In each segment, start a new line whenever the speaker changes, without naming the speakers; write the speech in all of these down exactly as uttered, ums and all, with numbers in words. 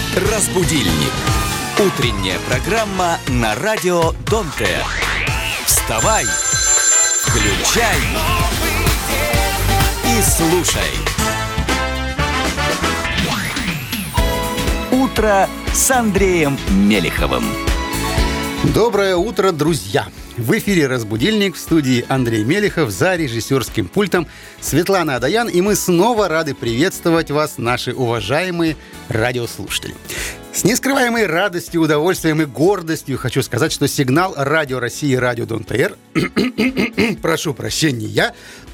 Разбудильник. Утренняя программа на радио Донте. Вставай, включай и слушай. Утро с Андреем Мелиховым.
Доброе утро, друзья! В эфире «Разбудильник», в студии Андрей Мелихов, за режиссерским пультом Светлана Адаян. И мы снова рады приветствовать вас, наши уважаемые радиослушатели. С нескрываемой радостью, удовольствием и гордостью хочу сказать, что сигнал Радио России, Радио Дон-ТР, прошу прощения,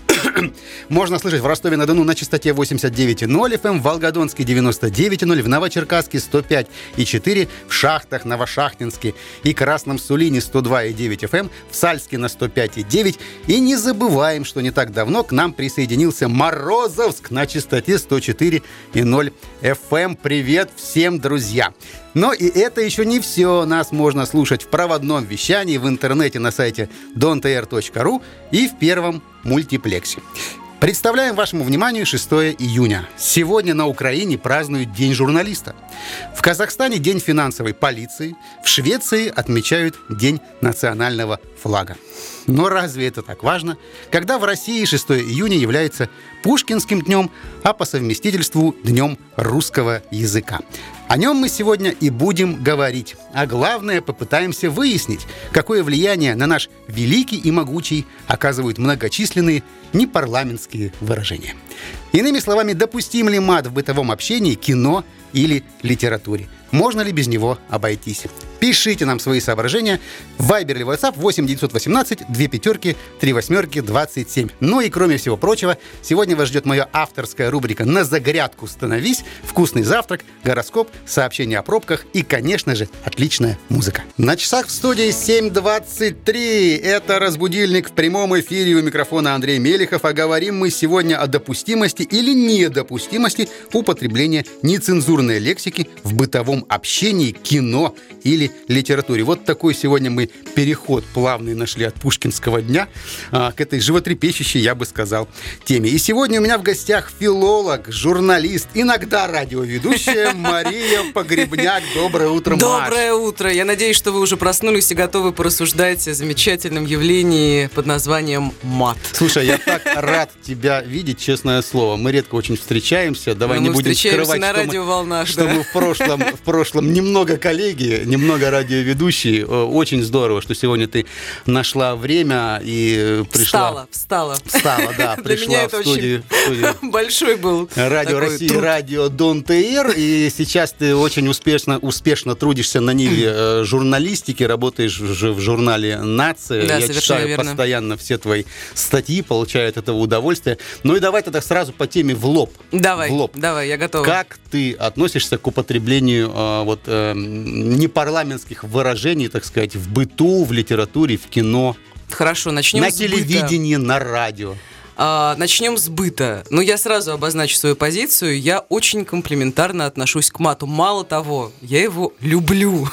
можно слышать в Ростове-на-Дону на частоте восемьдесят девять и ноль эф эм, в Волгодонске девяносто девять и ноль, в Новочеркасске сто пять и четыре, в Шахтах, Новошахтинске и Красном Сулине сто два и девять эф эм, в Сальске на сто пять и девять. И не забываем, что не так давно к нам присоединился Морозовск на частоте сто четыре и ноль эф эм. Привет всем, друзья! Но и это еще не все. Нас можно слушать в проводном вещании, в интернете на сайте дон тэ эр точка ру и в первом мультиплексе. Представляем вашему вниманию шестого июня. Сегодня на Украине празднуют День журналиста. В Казахстане День финансовой полиции. В Швеции отмечают День национального флага. Но разве это так важно, когда в России шестого июня является Пушкинским днем, а по совместительству Днем русского языка? О нем мы сегодня и будем говорить. А главное, попытаемся выяснить, какое влияние на наш великий и могучий оказывают многочисленные непарламентские выражения. Иными словами, допустим ли мат в бытовом общении, кино или литературе? Можно ли без него обойтись? Пишите нам свои соображения в Viber или WhatsApp восемь девятьсот восемнадцать две пятерки три восьмерки двадцать семь. Ну и кроме всего прочего, сегодня вас ждет моя авторская рубрика «На загрядку становись», вкусный завтрак, гороскоп, сообщения о пробках и, конечно же, отличная музыка. На часах в студии семь двадцать три. Это «Разбудильник» в прямом эфире, у микрофона Андрей Мелихов. А говорим мы сегодня о допустимости или недопустимости употребления нецензурной лексики в бытовом общении, кино или литературе. Вот такой сегодня мы переход плавный нашли от Пушкинского дня а, к этой животрепещущей, я бы сказал, теме. И сегодня у меня в гостях филолог, журналист, иногда радиоведущая Мария Погребняк. Доброе утро, Маш.
Доброе утро. Я надеюсь, что вы уже проснулись и готовы порассуждать о замечательном явлении под названием мат.
Слушай, я так рад тебя видеть, честное слово. Мы редко очень встречаемся. Давай
Но
не будем скрывать,
на
что,
радиоволнах,
мы, что
да?
мы в прошлом, в прошлом немного коллеги, немного радиоведущие. Очень здорово, что сегодня ты нашла время и пришла.
Встала, встала.
Встала, да, пришла в студию, в студию.
Большой был
Радио России,
труд.
Радио Дон-ТР. И сейчас ты очень успешно, успешно трудишься на ниве журналистики, работаешь в журнале «Нация».
Да,
я читаю
верно.
постоянно все твои статьи, получаю от этого удовольствие. Ну и давай тогда сразу по теме в лоб.
Давай,
в лоб.
давай, я готова.
Как ты относишься к употреблению э, вот, э, непарламентских выражений, так сказать, в быту, в литературе, в кино,
Хорошо, начнем
на
с
телевидении,
быта.
на радио?
А, начнем с быта. Ну, я сразу обозначу свою позицию. Я очень комплиментарно отношусь к мату. Мало того, я его люблю.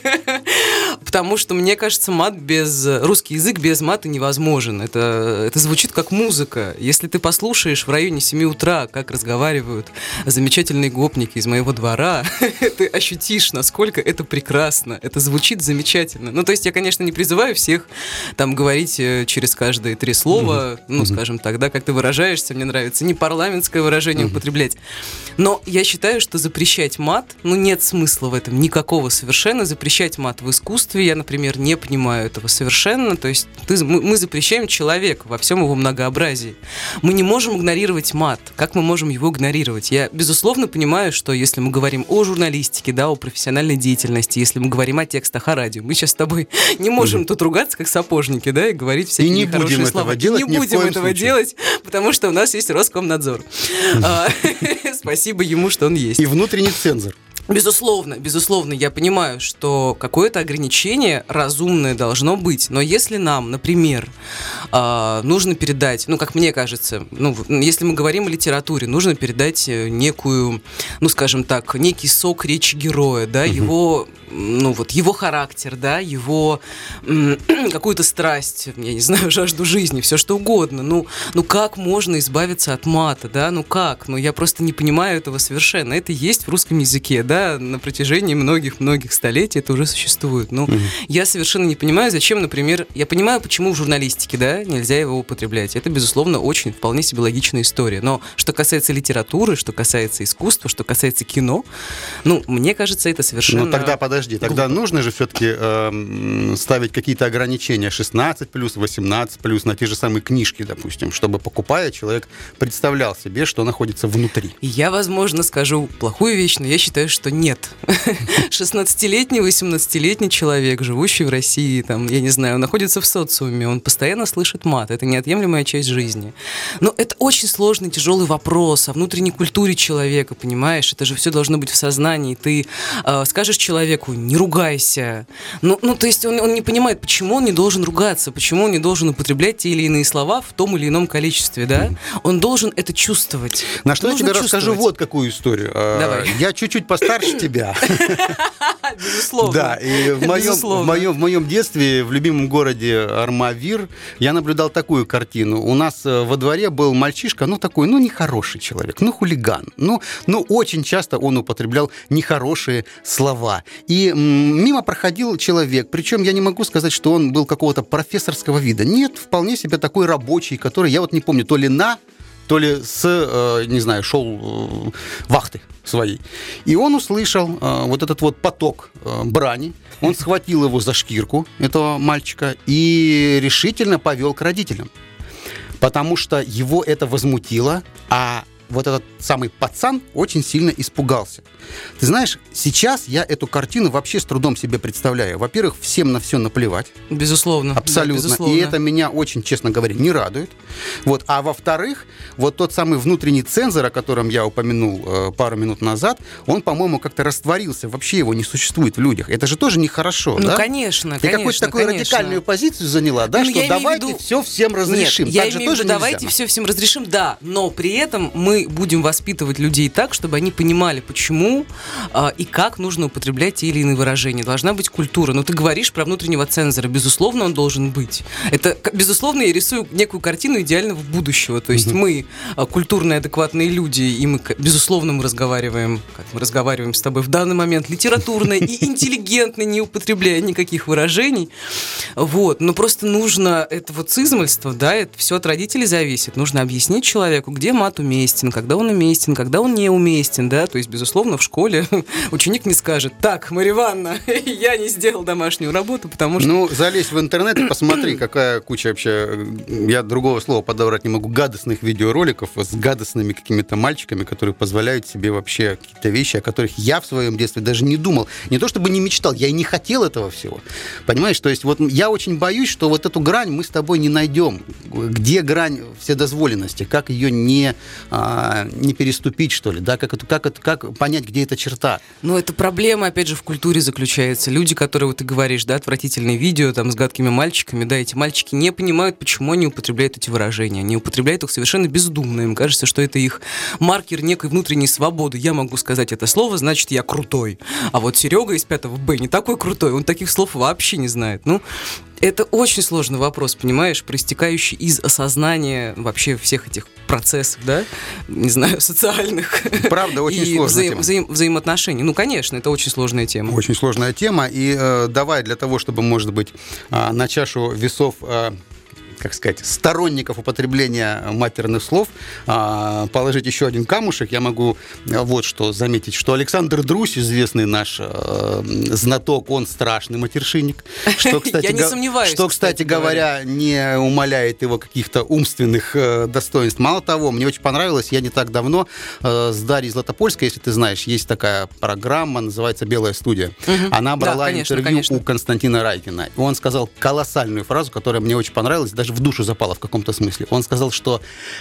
Потому что, мне кажется, мат без... русский язык без мата невозможен. Это, это звучит как музыка. Если ты послушаешь в районе семи утра, как разговаривают замечательные гопники из моего двора, ты ощутишь, насколько это прекрасно. Это звучит замечательно. Ну, то есть я, конечно, не призываю всех там говорить через каждые три слова, mm-hmm. ну, скажем так, да, как ты выражаешься, мне нравится, не парламентское выражение mm-hmm. употреблять. Но я считаю, что запрещать мат, ну, нет смысла в этом никакого совершенно. Запрещать мат в искусстве, я, например, не понимаю этого совершенно. То есть ты, мы, мы запрещаем человека во всем его многообразии. Мы не можем игнорировать мат. Как мы можем его игнорировать? Я, безусловно, понимаю, что если мы говорим о журналистике, да, о профессиональной деятельности, если мы говорим о текстах, о радио, мы сейчас с тобой не можем mm-hmm. тут ругаться, как сапожники, да, и говорить всякие
и не
нехорошие
будем
слова.
Этого делать,
и не будем этого
случае.
делать, потому что у нас есть Роскомнадзор. Спасибо ему, что он есть.
И внутренний цензор.
Безусловно, безусловно, я понимаю, что какое-то ограничение разумное должно быть. Но если нам, например, нужно передать, ну, как мне кажется, ну, если мы говорим о литературе, нужно передать некую, ну, скажем так, некий сок речи героя, да, угу. его, ну, вот, его характер, да, его м- какую-то страсть, я не знаю, жажду жизни, все что угодно. Ну, ну, как можно избавиться от мата, да, ну, как? Ну, я просто не понимаю этого совершенно. Это есть в русском языке, да. да, на протяжении многих-многих столетий это уже существует. Но угу. я совершенно не понимаю, зачем, например, я понимаю, почему в журналистике, да, нельзя его употреблять. Это, безусловно, очень вполне себе логичная история. Но что касается литературы, что касается искусства, что касается кино, ну, мне кажется, это совершенно...
Ну, тогда подожди, тогда глупо. Нужно же все-таки э, ставить какие-то ограничения шестнадцать плюс, восемнадцать плюс на те же самые книжки, допустим, чтобы, покупая, человек представлял себе, что находится внутри.
Я, возможно, скажу плохую вещь, но я считаю, что нет. шестнадцатилетний, восемнадцатилетний человек, живущий в России, там, я не знаю, он находится в социуме, он постоянно слышит мат, это неотъемлемая часть жизни. Но это очень сложный, тяжелый вопрос о внутренней культуре человека, понимаешь? Это же все должно быть в сознании. Ты э, скажешь человеку, не ругайся. Ну, ну то есть он, он не понимает, почему он не должен ругаться, почему он не должен употреблять те или иные слова в том или ином количестве, да? Он должен это чувствовать.
На что я тебе расскажу вот какую историю.
Давай.
Я чуть-чуть постарше тебя.
Безусловно.
Да, и в моем, в, моем, в моем детстве в любимом городе Армавир я наблюдал такую картину. У нас во дворе был мальчишка, ну такой, ну нехороший человек, ну хулиган. Ну, ну очень часто он употреблял нехорошие слова. И м, мимо проходил человек, причем я не могу сказать, что он был какого-то профессорского вида. Нет, вполне себе такой рабочий, который, я вот не помню, то ли на... то ли с, э, не знаю, шел э, вахты своей. И он услышал э, вот этот вот поток э, брани, он схватил его за шкирку, этого мальчика, и решительно повел к родителям. Потому что его это возмутило, а вот этот самый пацан очень сильно испугался. Ты знаешь, сейчас я эту картину вообще с трудом себе представляю. Во-первых, всем на все наплевать.
Безусловно.
Абсолютно. Да, безусловно. И это меня очень, честно говоря, не радует. Вот. А во-вторых, вот тот самый внутренний цензор, о котором я упомянул э, пару минут назад, он, по-моему, как-то растворился. Вообще его не существует в людях. Это же тоже нехорошо,
ну,
да?
конечно,
Ты
конечно. Ты
какую-то такую
конечно.
радикальную позицию заняла, да,
ну,
что давайте
виду...
все всем разрешим.
Нет,
так
я
же
имею
тоже
в виду,
нельзя.
давайте все всем разрешим, да, но при этом мы будем воспитывать людей так, чтобы они понимали, почему э, и как нужно употреблять те или иные выражения. Должна быть культура. Но ты говоришь про внутреннего цензора. Безусловно, он должен быть. Это, безусловно, я рисую некую картину идеального будущего. То есть mm-hmm. мы э, культурные, адекватные люди, и мы, безусловно, мы разговариваем, как мы разговариваем с тобой в данный момент, литературно и интеллигентно, не употребляя никаких выражений. Вот. Но просто нужно это вот цизмальство, да, это все от родителей зависит. Нужно объяснить человеку, где мат уместен, когда он уместен, когда он неуместен, да, то есть, безусловно, в школе ученик не скажет: так, Марья Ивановна, я не сделал домашнюю работу, потому что...
Ну, залезь в интернет и посмотри, какая куча вообще, я другого слова подобрать не могу, гадостных видеороликов с гадостными какими-то мальчиками, которые позволяют себе вообще какие-то вещи, о которых я в своем детстве даже не думал. Не то чтобы не мечтал, я и не хотел этого всего. Понимаешь, то есть вот я очень боюсь, что вот эту грань мы с тобой не найдем. Где грань вседозволенности? Как ее не, а, не переступить, что ли? Да? Как, это, как, это, как понять, где эта черта?
Ну, это проблема, опять же, в культуре заключается. Люди, которые, вот ты говоришь, да, отвратительные видео там с гадкими мальчиками, да, эти мальчики не понимают, почему они употребляют эти выражения. Они употребляют их совершенно бездумно. Им кажется, что это их маркер некой внутренней свободы. Я могу сказать это слово, значит, я крутой. А вот Серега из пятого Б не такой крутой, он таких слов вообще не знает. Ну, это очень сложный вопрос, понимаешь, проистекающий из осознания вообще всех этих процессов, да, не знаю, социальных.
Правда, очень
и
сложная
вза-
тема.
Вза- взаимоотношений. Ну, конечно, это очень сложная тема.
Очень сложная тема. И э, давай для того, чтобы, может быть, э, на чашу весов... Э, как сказать, сторонников употребления матерных слов а, положить еще один камушек, я могу вот что заметить, что Александр Друзь, известный наш а, знаток, он страшный матершинник, что, кстати,
я не сомневаюсь,
что, кстати говоря, не умаляет его каких-то умственных а, достоинств. Мало того, мне очень понравилось, я не так давно а, с Дарьей Златопольской, если ты знаешь, есть такая программа, называется «Белая студия». Угу. Она брала да, конечно, интервью конечно. у Константина Райкина, и он сказал колоссальную фразу, которая мне очень понравилась, даже в душу запала в каком-то смысле. Он сказал, что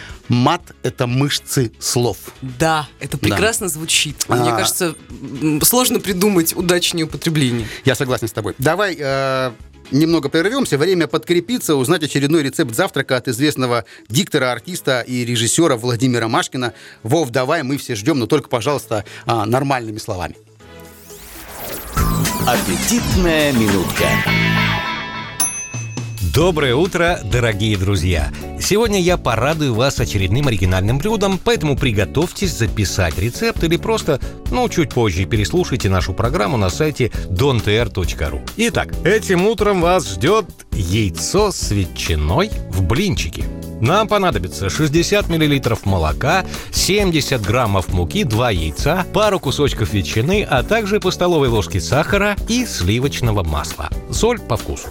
мат — это мышцы слов.
Да, это прекрасно да. звучит. Мне а... кажется, сложно придумать удачнее употребление.
Я согласен с тобой. Давай э, немного прервемся. Время подкрепиться, узнать очередной рецепт завтрака от известного диктора, артиста и режиссера Владимира Машкина. Вов, давай, мы все ждем, но только, пожалуйста, э, нормальными словами.
Аппетитная минутка.
Доброе утро, дорогие друзья! Сегодня я порадую вас очередным оригинальным блюдом, поэтому приготовьтесь записать рецепт или просто, ну, чуть позже переслушайте нашу программу на сайте донтр точка ру. Итак, этим утром вас ждет яйцо с ветчиной в блинчике. Нам понадобится шестьдесят миллилитров молока, семьдесят граммов муки, два яйца, пару кусочков ветчины, а также по столовой ложке сахара и сливочного масла. Соль по вкусу.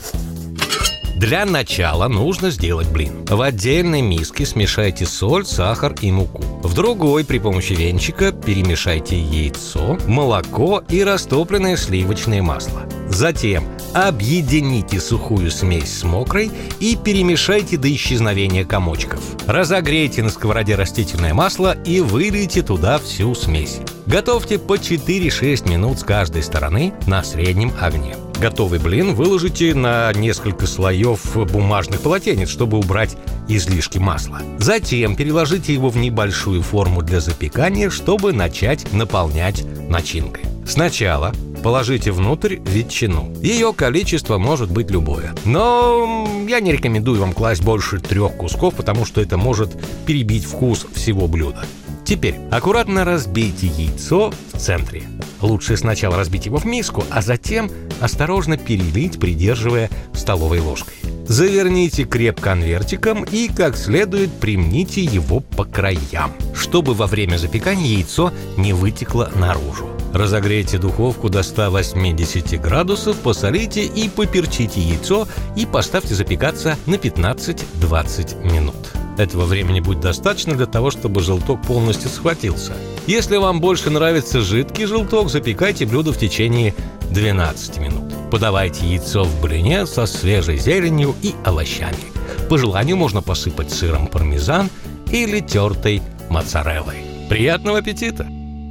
Для начала нужно сделать блин. В отдельной миске смешайте соль, сахар и муку. В другой при помощи венчика перемешайте яйцо, молоко и растопленное сливочное масло. Затем объедините сухую смесь с мокрой и перемешайте до исчезновения комочков. Разогрейте на сковороде растительное масло и вылейте туда всю смесь. Готовьте по четыре-шесть минут с каждой стороны на среднем огне. Готовый блин выложите на несколько слоев бумажных полотенец, чтобы убрать излишки масла. Затем переложите его в небольшую форму для запекания, чтобы начать наполнять начинкой. Сначала положите внутрь ветчину. Ее количество может быть любое. Но я не рекомендую вам класть больше трех кусков, потому что это может перебить вкус всего блюда. Теперь аккуратно разбейте яйцо в центре. Лучше сначала разбить его в миску, а затем осторожно перелить, придерживая столовой ложкой. Заверните креп конвертиком и как следует примните его по краям, чтобы во время запекания яйцо не вытекло наружу. Разогрейте духовку до ста восьмидесяти градусов, посолите и поперчите яйцо и поставьте запекаться на пятнадцать-двадцать минут. Этого времени будет достаточно для того, чтобы желток полностью схватился. Если вам больше нравится жидкий желток, запекайте блюдо в течение двенадцати минут. Подавайте яйцо в блине со свежей зеленью и овощами. По желанию можно посыпать сыром пармезан или тертой моцареллой. Приятного аппетита!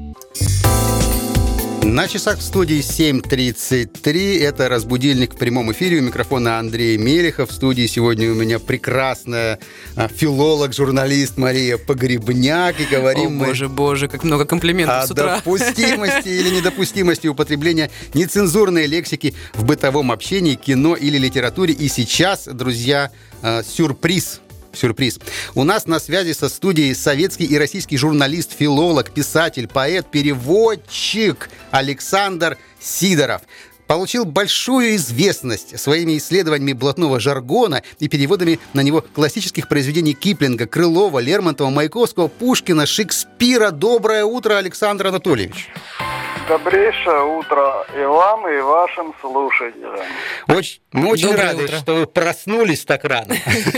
На часах в студии семь тридцать три. Это «Разбудильник» в прямом эфире. У микрофона Андрей Мелихов. В студии сегодня у меня прекрасная филолог, журналист Мария Погребняк. И говорим
О,
мы...
боже, боже, как много комплиментов
о
с утра.
допустимости или недопустимости употребления нецензурной лексики в бытовом общении, кино или литературе. И сейчас, друзья, сюрприз. Сюрприз. У нас на связи со студией советский и российский журналист, филолог, писатель, поэт, переводчик Александр Сидоров. Получил большую известность своими исследованиями блатного жаргона и переводами на него классических произведений Киплинга, Крылова, Лермонтова, Маяковского, Пушкина, Шекспира. Доброе утро, Александр Анатольевич.
Добрейшее утро и вам, и вашим слушателям.
Очень, мы очень
Доброе
рады,
утро.
что вы проснулись так рано.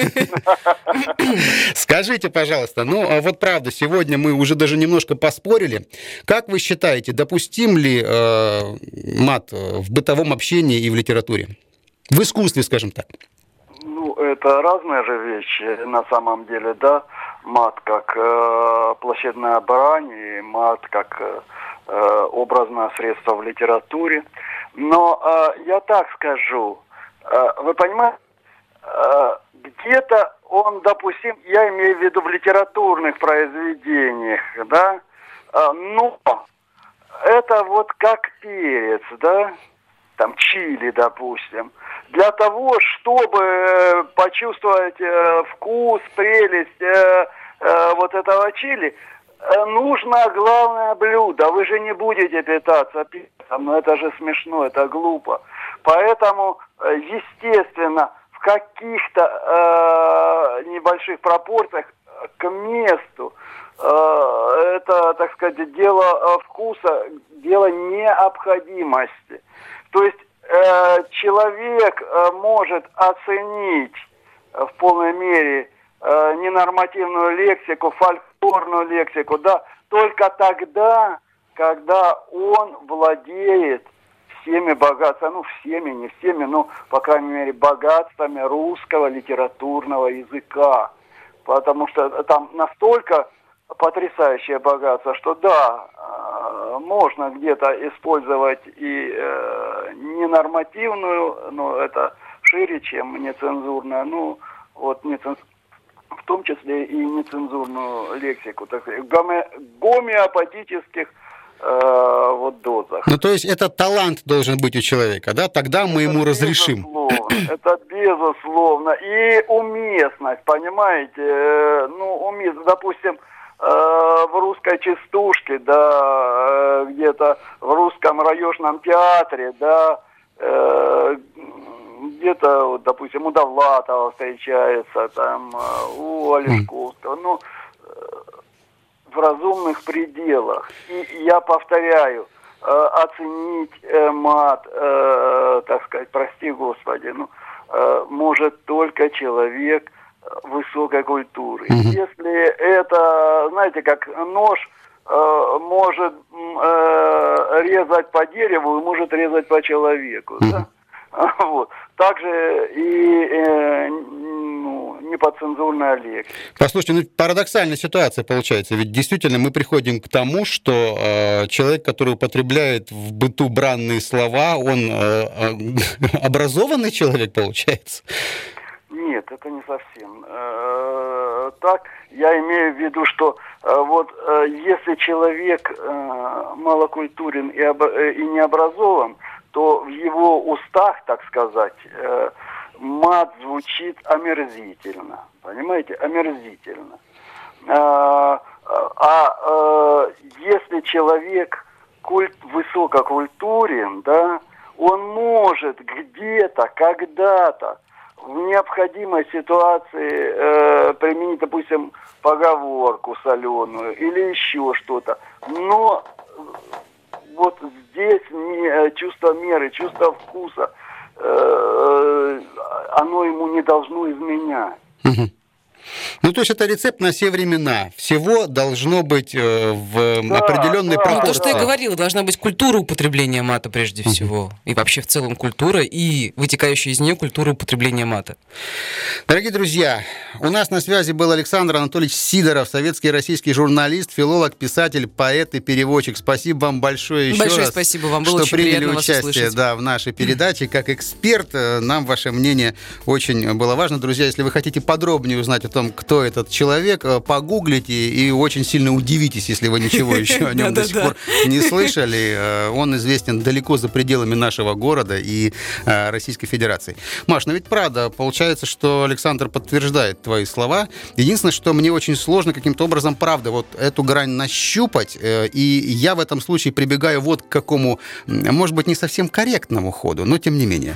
Скажите, пожалуйста, ну вот правда, сегодня мы уже даже немножко поспорили. Как вы считаете, допустим ли э, мат в бытовом общении и в литературе? В искусстве, скажем так.
Ну, это разные же вещи на самом деле, да. Мат как э, площадная брань, и мат как э, образное средство в литературе. Но э, я так скажу, э, вы понимаете, э, где-то он допустим, я имею в виду в литературных произведениях, да, э, но это вот как перец, да, там чили, допустим. Для того, чтобы почувствовать э, вкус, прелесть э, э, вот этого чили, э, нужно главное блюдо. Вы же не будете питаться перцем, но это же смешно, это глупо. Поэтому, э, естественно, в каких-то э, небольших пропорциях к месту э, это, так сказать, дело э, вкуса, дело необходимости. То есть э, человек э, может оценить э, в полной мере э, ненормативную лексику, фольклорную лексику, да, только тогда, когда он владеет всеми богатствами, ну всеми, не всеми, но, по крайней мере, богатствами русского литературного языка. Потому что там настолько потрясающее богатство, что да, можно где-то использовать и э, ненормативную, но это шире, чем нецензурная, ну, вот неценз... в том числе и нецензурную лексику, так сказать, гоме... гомеопатических э, вот дозах.
Ну, то есть это талант должен быть у человека, да? Тогда мы
это
ему разрешим.
Безусловно. Это безусловно. И уместность, понимаете? Ну, уместность, допустим, в русской частушке, да, где-то в русском районном театре, да, где-то, вот, допустим, у Довлатова встречается, там, у Олешковского, ну, в разумных пределах. И я повторяю, оценить мат, так сказать, прости Господи, ну, может только человек высокой культуры. Mm-hmm. Если это, знаете, как нож э, может э, резать по дереву и может резать по человеку, mm-hmm. да? Вот. Также и э, ну, неподцензурная лексика.
Послушайте, ну парадоксальная ситуация получается. Ведь действительно мы приходим к тому, что э, человек, который употребляет в быту бранные слова, он э, э, образованный человек получается?
Нет, это не совсем э, так. Я имею в виду, что э, вот э, если человек э, малокультурен и, об, э, и не образован, то в его устах, так сказать, э, мат звучит омерзительно. Понимаете? Омерзительно. Э, а э, если человек культ, высококультурен, да, он может где-то, когда-то в необходимой ситуации э, применить, допустим, поговорку соленую или еще что-то. Но вот здесь не, чувство меры, чувство вкуса, э, оно ему не должно изменять.
Угу. Ну, то есть это рецепт на все времена. Всего должно быть э, в да, определенной да, пропорции.
Ну, то, что я говорила, должна быть культура употребления мата прежде всего. Uh-huh. И вообще в целом культура, и вытекающая из нее культура употребления мата.
Дорогие друзья, у нас на связи был Александр Анатольевич Сидоров, советский и российский журналист, филолог, писатель, поэт и переводчик. Спасибо вам большое еще
большое
раз,
спасибо вам, было
что
очень
приняли
приятно
участие
вас услышать.
Да, в нашей передаче. Как эксперт, нам ваше мнение очень было важно. Друзья, если вы хотите подробнее узнать о том, кто этот человек, погуглите и очень сильно удивитесь, если вы ничего еще о нем до сих пор не слышали. Он известен далеко за пределами нашего города и Российской Федерации. Маш, ну ведь правда, получается, что Александр подтверждает твои слова. Единственное, что мне очень сложно каким-то образом, правда, вот эту грань нащупать, и я в этом случае прибегаю вот к какому, может быть, не совсем корректному ходу, но тем не менее.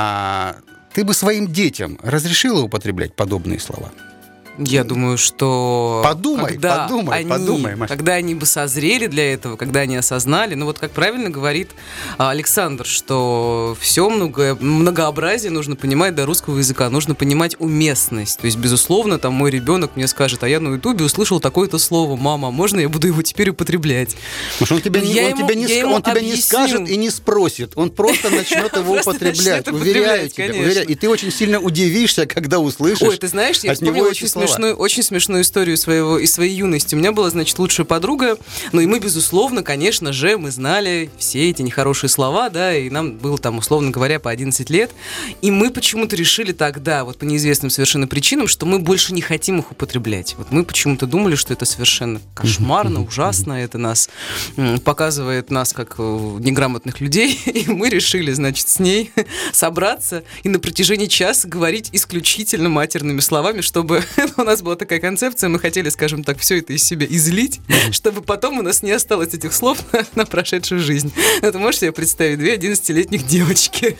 Ты бы своим детям разрешила употреблять подобные слова?
Я думаю, что...
Подумай,
когда
подумай,
они,
подумай, Маша.
Когда они бы созрели для этого, когда они осознали, ну вот как правильно говорит Александр, что все много, многообразие нужно понимать до русского языка, нужно понимать уместность. То есть, безусловно, там мой ребенок мне скажет, а я на Ютубе услышал такое-то слово, мама, можно я буду его теперь употреблять?
Потому что он тебя, не, он ему, тебя, не, он тебя не скажет и не спросит, он просто начнет его употреблять, уверяю тебя. И ты очень сильно удивишься, когда услышишь.
Ой, ты знаешь, я вспомнила очень смешную, очень смешную историю своего, из своей юности. У меня была, значит, лучшая подруга, ну и мы, безусловно, конечно же, мы знали все эти нехорошие слова, да, и нам было там, условно говоря, по одиннадцать лет, и мы почему-то решили тогда, вот по неизвестным совершенно причинам, что мы больше не хотим их употреблять. Вот мы почему-то думали, что это совершенно кошмарно, ужасно, это нас показывает нас как неграмотных людей, и мы решили, значит, с ней собраться и на протяжении часа говорить исключительно матерными словами, чтобы у нас была такая концепция, мы хотели, скажем так, все это из себя излить, чтобы потом у нас не осталось этих слов на, на прошедшую жизнь. Это можешь себе представить? Две одиннадцатилетних девочки.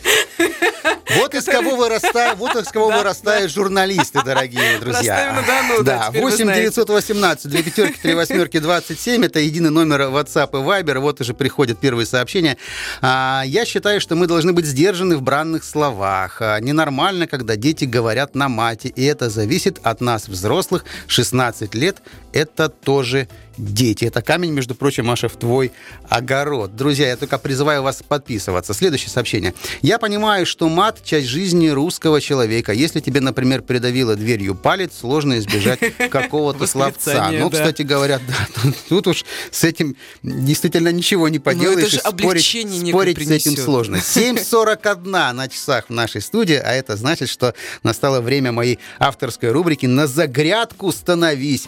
Вот из кого вырастают, вот из кого да, вырастают да. журналисты, дорогие друзья.
Дону,
да, да. восемь девятьсот восемнадцать, две пятерки, три восьмерки, двадцать семь. Это единый номер WhatsApp и Viber. Вот уже приходят первые сообщения. А, я считаю, что мы должны быть сдержаны в бранных словах. А, ненормально, когда дети говорят на мате. И это зависит от нас, взрослых. шестнадцать лет – это тоже дети. Это камень, между прочим, Маша, в твой огород. Друзья, я только призываю вас подписываться. Следующее сообщение. Я понимаю, что мат – часть жизни русского человека. Если тебе, например, придавило дверью палец, сложно избежать какого-то словца. Ну, кстати говоря, да, тут уж с этим действительно ничего не поделаешь. И спорить, спорить с этим сложно. семь сорок один на часах в нашей студии, а это значит, что настало время моей авторской рубрики «На загрядку становись».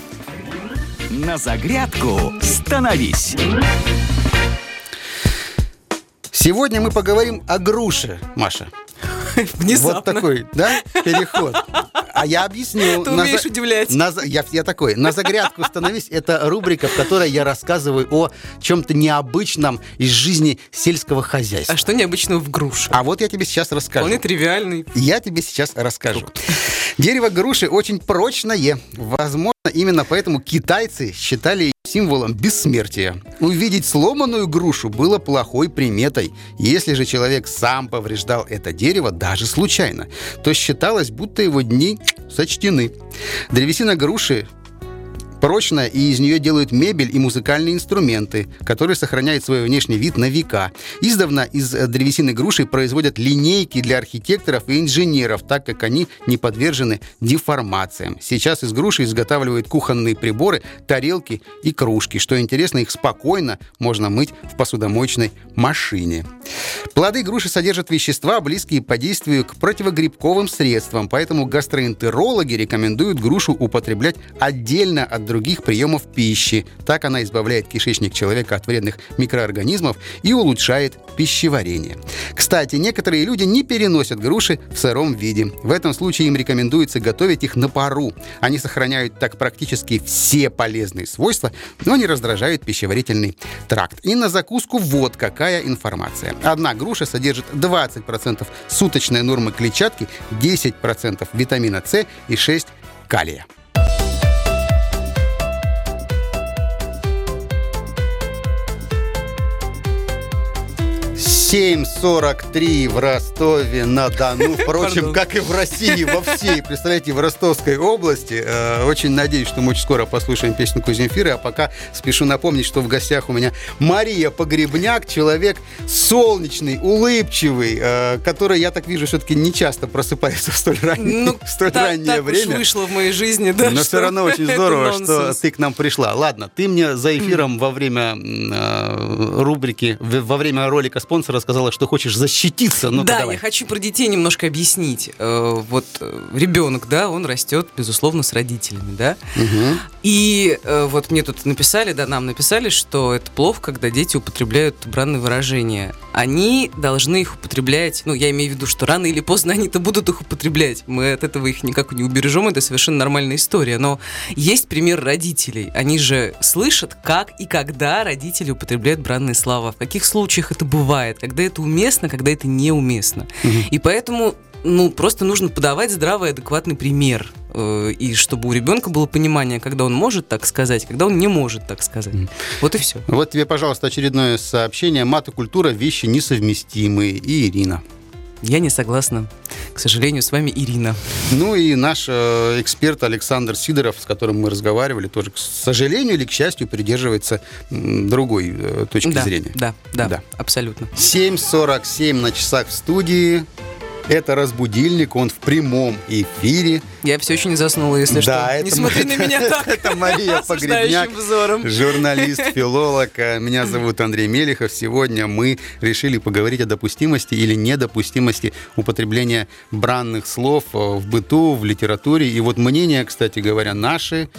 На загрядку становись.
Сегодня мы поговорим о груше, Маша.
Внезапно.
Вот такой, да, переход. А я объясню.
Ты умеешь за... удивлять.
На... Я, я такой. На загрядку становись. Это рубрика, в которой я рассказываю о чем-то необычном из жизни сельского хозяйства.
А что необычного в груше?
А вот я тебе сейчас расскажу.
Он и тривиальный.
Я тебе сейчас расскажу. Дерево груши очень прочное. Возможно, именно поэтому китайцы считали ее символом бессмертия. Увидеть сломанную грушу было плохой приметой. Если же человек сам повреждал это дерево, даже случайно, то считалось, будто его дни сочтены. Древесина груши прочная, и из нее делают мебель и музыкальные инструменты, которые сохраняют свой внешний вид на века. Издавна из древесины груши производят линейки для архитекторов и инженеров, так как они не подвержены деформациям. Сейчас из груши изготавливают кухонные приборы, тарелки и кружки. Что интересно, их спокойно можно мыть в посудомоечной машине. Плоды груши содержат вещества, близкие по действию к противогрибковым средствам, поэтому гастроэнтерологи рекомендуют грушу употреблять отдельно от других приемов пищи. Так она избавляет кишечник человека от вредных микроорганизмов и улучшает пищеварение. Кстати, некоторые люди не переносят груши в сыром виде. В этом случае им рекомендуется готовить их на пару. Они сохраняют так практически все полезные свойства, но не раздражают пищеварительный тракт. И на закуску вот какая информация. Одна груша содержит двадцать процентов суточной нормы клетчатки, десять процентов витамина С и шесть процентов калия. семь сорок три в Ростове-на-Дону. Впрочем, как и в России, во всей, представляете, в Ростовской области. Э, очень надеюсь, что мы очень скоро послушаем песню Земфиры. А пока спешу напомнить, что в гостях у меня Мария Погребняк, человек солнечный, улыбчивый, э, который, я так вижу, все-таки не часто просыпается в столь, раннее, ну, в столь так, раннее
так
время.
Так уж вышло в моей жизни, да.
Но все равно очень здорово, что ты к нам пришла. Ладно, ты мне за эфиром во время э, рубрики, во время ролика спонсора сказала, что хочешь защититься. Ну-ка,
да,
давай.
Я хочу про детей немножко объяснить. Э, вот ребенок, да, он растет, безусловно, с родителями, да.
Угу.
И э, вот мне тут написали, да, нам написали, что это плохо, когда дети употребляют бранные выражения. Они должны их употреблять, ну, я имею в виду, что рано или поздно они-то будут их употреблять. Мы от этого их никак не убережем, это совершенно нормальная история. Но есть пример родителей. Они же слышат, как и когда родители употребляют бранные слова. В каких случаях это бывает, когда это уместно, когда это неуместно. Угу. И поэтому, ну, просто нужно подавать здравый, адекватный пример. И чтобы у ребенка было понимание, когда он может так сказать, когда он не может так сказать. Mm. Вот и все.
Вот тебе, пожалуйста, очередное сообщение. Мат и культура – вещи несовместимые. И Ирина.
Я не согласна. К сожалению, с вами Ирина.
Ну и наш э, эксперт Александр Сидоров, с которым мы разговаривали, тоже, к сожалению или к счастью, придерживается м, другой э, точки
да,
зрения.
Да, да, да, абсолютно.
семь сорок семь на часах в студии. Это «Разбудильник», он в прямом эфире.
Я все еще не заснула, если
да,
что.
Это,
не смотри
это,
на меня так.
Это Мария Погребняк, журналист, филолог. Меня зовут Андрей Мелехов. Сегодня мы решили поговорить о допустимости или недопустимости употребления бранных слов в быту, в литературе. И вот мнения, кстати говоря, наши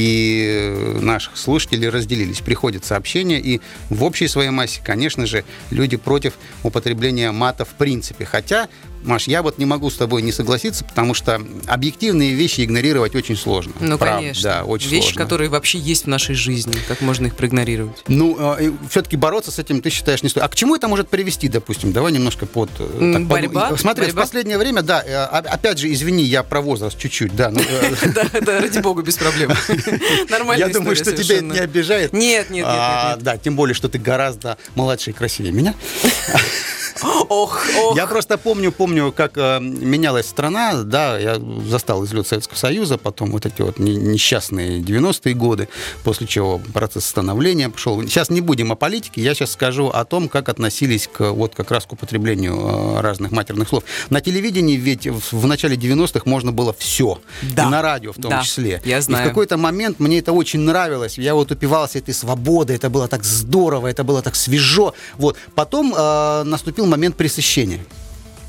и наших слушателей разделились. Приходят сообщения, и в общей своей массе, конечно же, люди против употребления мата в принципе. Хотя, Маш, я вот не могу с тобой не согласиться, потому что объективные вещи игнорировать очень сложно.
Ну,
Правда,
конечно.
Да, очень
вещи,
сложно.
которые вообще есть в нашей жизни. Как можно их проигнорировать?
Ну, э, все-таки бороться с этим, ты считаешь, не стоит. А к чему это может привести, допустим? Давай немножко под... Так,
борьба?
Под... Смотри,
борьба?
В последнее время, да, э, опять же, извини, я про возраст чуть-чуть, да.
Да, да, ради бога, без проблем. Нормальная история.
Я думаю, что тебя это не обижает.
Нет, нет, нет.
Да, тем более, что ты гораздо младше и красивее меня.
Ох, ох.
Я просто помню, помню, как э, менялась страна, да, я застал излет Советского Союза, потом вот эти вот несчастные девяностые годы, после чего процесс становления пошел. Сейчас не будем о политике, я сейчас скажу о том, как относились к, вот как раз к употреблению э, разных матерных слов. На телевидении ведь в, в начале девяностых можно было все,
да.
И на радио в том
да.
числе.
Я знаю.
И в какой-то момент мне это очень нравилось, я вот упивался этой свободой, это было так здорово, это было так свежо. Вот. Потом э, наступил момент пресыщения.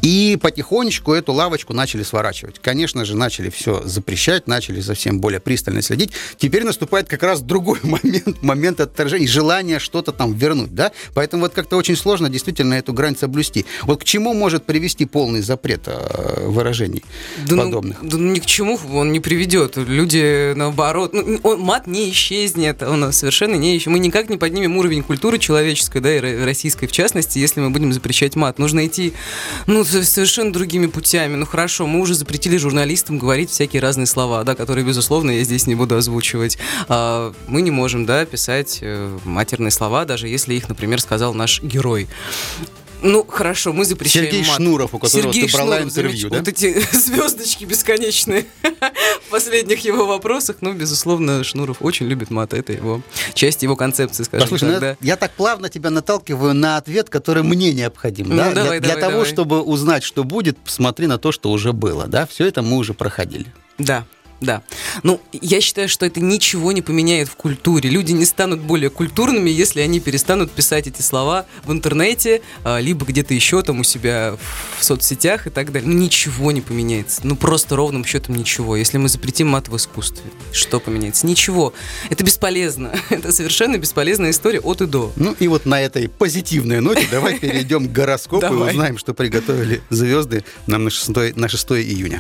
И потихонечку эту лавочку начали сворачивать. Конечно же, начали все запрещать, начали совсем более пристально следить. Теперь наступает как раз другой момент, момент отторжения, желание что-то там вернуть, да? Поэтому вот как-то очень сложно действительно эту грань соблюсти. Вот к чему может привести полный запрет выражений
да
подобных?
Ну, да ну ни к чему он не приведет. Люди, наоборот, ну, он, мат не исчезнет, он совершенно не исчезнет. Мы никак не поднимем уровень культуры человеческой, да, и российской в частности, если мы будем запрещать мат. Нужно идти, ну, совершенно другими путями. Ну, хорошо, мы уже запретили журналистам говорить всякие разные слова, да, которые, безусловно, я здесь не буду озвучивать. А, мы не можем, да, писать э, матерные слова, даже если их, например, сказал наш герой. Ну, хорошо, мы запрещаем
Сергей
мат.
Шнуров, у которого
Сергей
ты брала
Шнуров,
интервью,
замеч...
да?
Вот эти звездочки бесконечные в последних его вопросах. Ну, безусловно, Шнуров очень любит мат. Это его часть его концепции, скажем
Послушай,
так.
ну,
Да.
я так плавно тебя наталкиваю на ответ, который мне необходим.
Ну,
да?
давай,
для,
давай,
для того,
давай.
чтобы узнать, что будет, посмотри на то, что уже было. Да? Все это мы уже проходили.
Да. Да. Ну, я считаю, что это ничего не поменяет в культуре. Люди не станут более культурными, если они перестанут писать эти слова в интернете, либо где-то еще там у себя в соцсетях и так далее. Ну, ничего не поменяется. Ну, просто ровным счетом ничего. Если мы запретим мат в искусстве, что поменяется? Ничего. Это бесполезно. Это совершенно бесполезная история от и до.
Ну, и вот на этой позитивной ноте давай перейдем к гороскопу и узнаем, что приготовили звезды нам на шестое июня.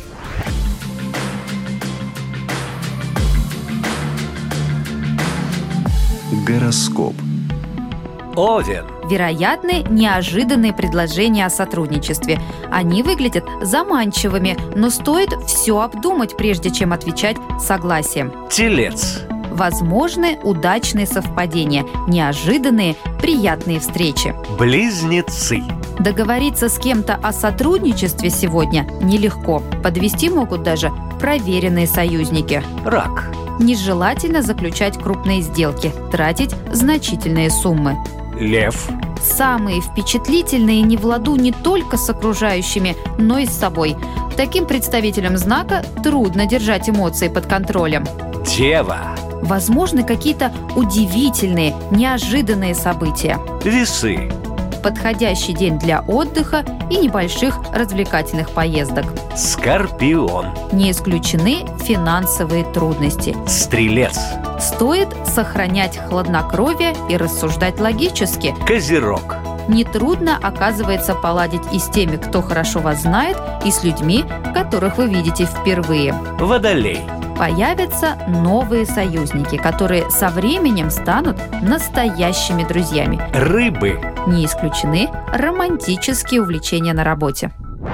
Гороскоп.
Овен.
Вероятны неожиданные предложения о сотрудничестве. Они выглядят заманчивыми, но стоит все обдумать, прежде чем отвечать согласием.
Телец.
Возможны удачные совпадения, неожиданные, приятные встречи.
Близнецы.
Договориться с кем-то о сотрудничестве сегодня нелегко. Подвести могут даже проверенные союзники.
Рак.
Нежелательно заключать крупные сделки, тратить значительные суммы.
Лев.
Самые впечатлительные не в ладу не только с окружающими, но и с собой. Таким представителям знака трудно держать эмоции под контролем.
Дева.
Возможны какие-то удивительные, неожиданные события.
Весы.
Подходящий день для отдыха и небольших развлекательных поездок.
Скорпион.
Не исключены финансовые трудности.
Стрелец.
Стоит сохранять хладнокровие и рассуждать логически.
Козерог.
Нетрудно, оказывается, поладить и с теми, кто хорошо вас знает, и с людьми, которых вы видите впервые.
Водолей.
Появятся новые союзники, которые со временем станут настоящими друзьями.
Рыбы.
Не исключены романтические увлечения на работе.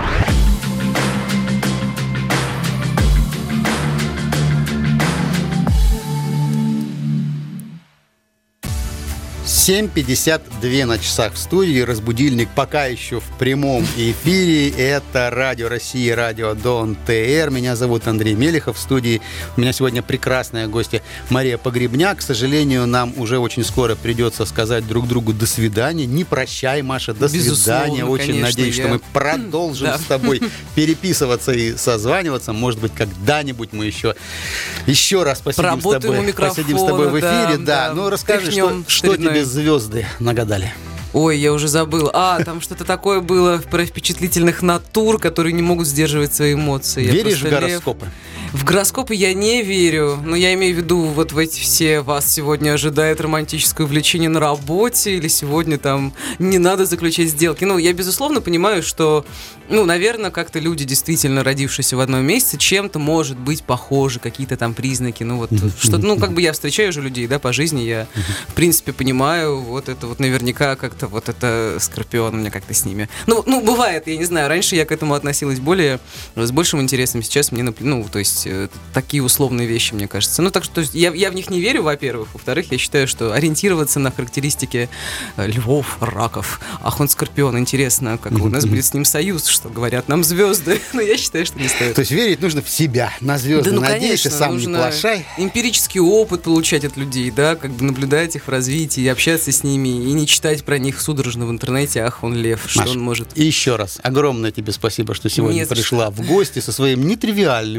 семь пятьдесят два на часах в студии. Разбудильник пока еще в прямом эфире. Это Радио России, Радио Дон ТР. Меня зовут Андрей Мелехов. В студии у меня сегодня прекрасная гостья Мария Погребняк. К сожалению, нам уже очень скоро придется сказать друг другу до свидания. Не прощай, Маша, до
Безусловно,
свидания. Очень
конечно,
надеюсь,
я...
что мы продолжим
Да.
с тобой переписываться и созваниваться. Может быть, когда-нибудь мы еще, еще раз посидим с тобой,
у микрофона,
посидим с тобой в эфире. Да,
да.
ну расскажи, что,
Тряхнем
что
стариной.
тебе звезды нагадали.
Ой, я уже забыла. А, там что-то такое было про впечатлительных натур, которые не могут сдерживать свои эмоции. Я
Веришь в
просто лев.
гороскопы?
В гороскопы я не верю, но я имею в виду, вот в эти все вас сегодня ожидает романтическое увлечение на работе, или сегодня там не надо заключать сделки. Ну, я безусловно понимаю, что, ну, наверное, как-то люди, действительно родившиеся в одном месяце, чем-то, может быть, похожи, какие-то там признаки. Ну, вот что-то, ну, как бы я встречаю же людей, да, по жизни, я, в принципе, понимаю, вот это вот наверняка как-то вот это Скорпион у меня как-то с ними. Ну, ну, бывает, я не знаю, раньше я к этому относилась более, с большим интересом, сейчас мне, ну, то есть такие условные вещи, мне кажется. Ну, так что то есть, я, я в них не верю, во-первых. Во-вторых, я считаю, что ориентироваться на характеристики э, львов, раков, ах, он Скорпион, интересно, как у нас будет с ним союз, что говорят нам звезды. Но я считаю, что не стоит.
То есть верить нужно в себя, на звезды
Да, ну,
надеешься,
конечно,
сам не
нужно
плашай.
эмпирический опыт получать от людей, да, как бы наблюдать их в развитии, общаться с ними и не читать про них судорожно в интернете, ах, он лев, что
Маш,
он может.
И еще раз огромное тебе спасибо, что сегодня
Не за
пришла в гости со своим нетривиальным мнением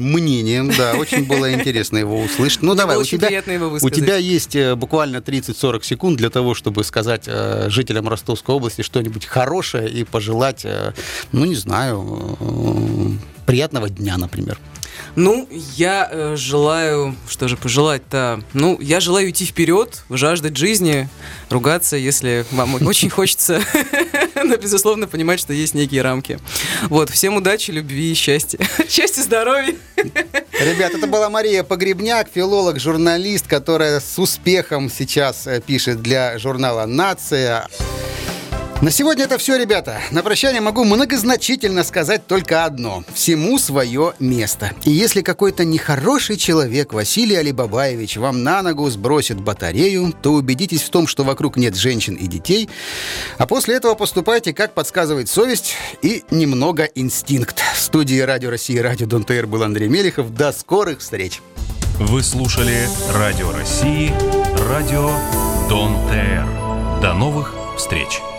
нетерпением, да, очень было интересно его услышать. Ну, давай, у тебя, у тебя есть буквально тридцать-сорок секунд для того, чтобы сказать э, жителям Ростовской области что-нибудь хорошее и пожелать, э, ну, не знаю, э, приятного дня, например.
Ну, я э, желаю, что же пожелать-то? Ну, я желаю идти вперед, жаждать жизни, ругаться, если вам очень хочется, но, безусловно, понимать, что есть некие рамки. Вот, всем удачи, любви и счастья. Счастья, здоровья.
Ребят, это была Мария Погребняк, филолог, журналист, которая с успехом сейчас пишет для журнала «Нация». На сегодня это все, ребята. На прощание могу многозначительно сказать только одно. Всему свое место. И если какой-то нехороший человек, Василий Алибабаевич, вам на ногу сбросит батарею, то убедитесь в том, что вокруг нет женщин и детей. А после этого поступайте, как подсказывает совесть и немного инстинкт. В студии Радио России и Радио Дон ТР был Андрей Мелехов. До скорых встреч.
Вы слушали Радио России, Радио Дон ТР. До новых встреч.